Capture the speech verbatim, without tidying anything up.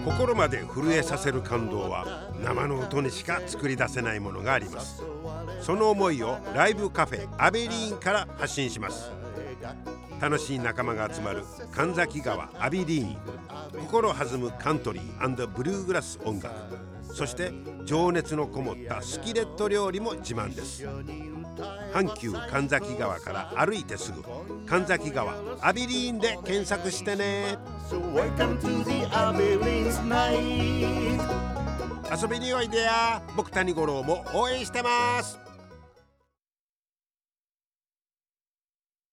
心まで震えさせる感動は生の音にしか作り出せないものがあります。その思いをライブカフェアベリーンから発信します。楽しい仲間が集まる神崎川アビリーン、心弾むカントリー&ブルーグラス音楽、そして情熱のこもったスキレット料理も自慢です。阪急神崎川から歩いてすぐ、神崎川アビリーンで検索してね。遊びにおいでや。僕谷五郎も応援してます。